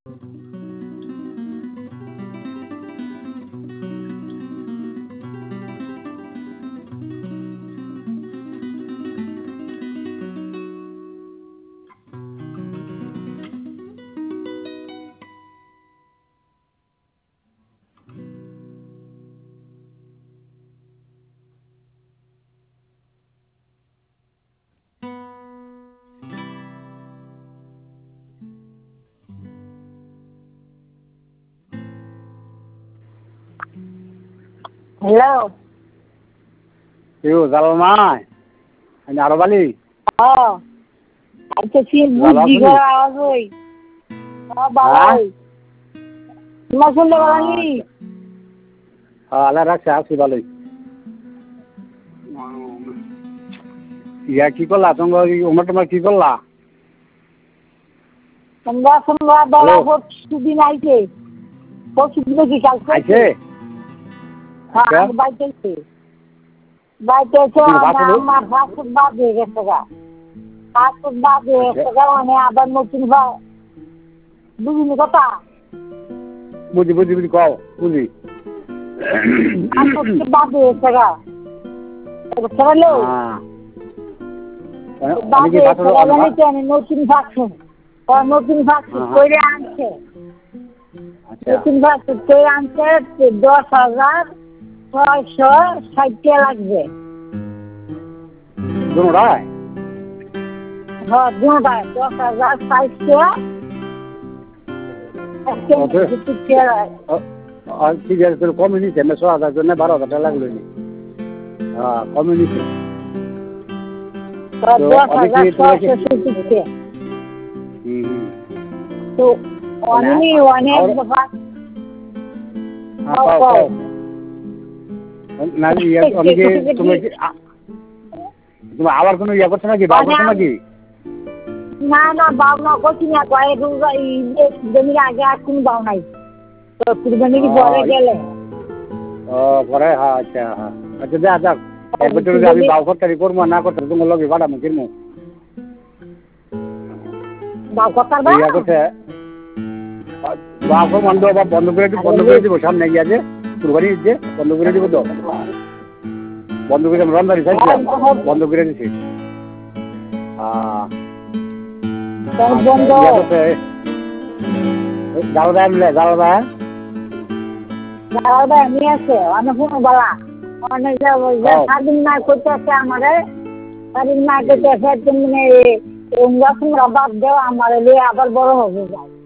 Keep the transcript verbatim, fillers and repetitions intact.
hello কেউ জাল নাই আরো বালি আচ্ছা সে বুঝি ঘর আওয়াজ হই বাবা তোমার শুনতে পারি আল্লাহ রাখছে আছি ভালোই ইয়া কি করলা তোমরা ওমর তোমার কি করলা তোমরা তোমরা দলা পরশুদিন আইছে পরশুদিন কি কালকে আইছে হ্যাঁ বাইতেছে বাইতেছে আমার ফাঁসুর বাদ হয়ে গেছে গা ফাঁসুর বাদ হয়ে গেছে গা মানে আবার নতুন ভাই বুঝিনি কথা বুঝি বুঝি বুঝি কও বুঝি ফাঁসুর বাদ হয়ে গেছে গা চলো বাদ হয়ে গেছে গা মানে নতুন ফাঁসুর নতুন ফাঁসুর করে আনছে নতুন ফাঁসুর করে আনছে দশ হাজার ছয়শো ষাট টাকা লাগবে দুটায় হ্যাঁ দুটায় দশ হাজার ষাটশো ঠিক আছে তোর কমে নিচ্ছে ছ হাজার জন্য বারো হাজার টাকা লাগলো নি হ্যাঁ কমে নিচ্ছে দশ হাজার ছয়শো সত্তর টাকা তো অনেক অনেক না অনেকে তুমি তুমি আবার কোনো ইয়ে করছো নাকি বা করছো নাকি না না বাবনা করছি না কয়েক জমির আগে আর কোনো বাউ নাই তো কুরবানি কি পরে গেলে ও পরে হ্যাঁ আচ্ছা হ্যাঁ আচ্ছা যা যাক এক বছর আমি বাউ করতে করবো না করতে তোমার লগে ভাড়া মুখির মু বাউ করতার বা ইয়া করতে বাউ কো বন্ধ বা বন্ধ করে দিব বন্ধ করে দিব সামনে গিয়ে আছে কুরবানি দিতে বন্ধ করে দিব তো বন্ধ করে রমজানি চাইছিলাম বন্ধ করে দিছি হ্যাঁ বন্ধ জালদা মিলে জালদা জালদা নিয়ে আছে অনেক কোনো বলা অনেক স্বাধীন না করতে আছে আমাদের স্বাধীন না করতে আছে তুমি রবাব দেও আমার আবার বড় হবে যায়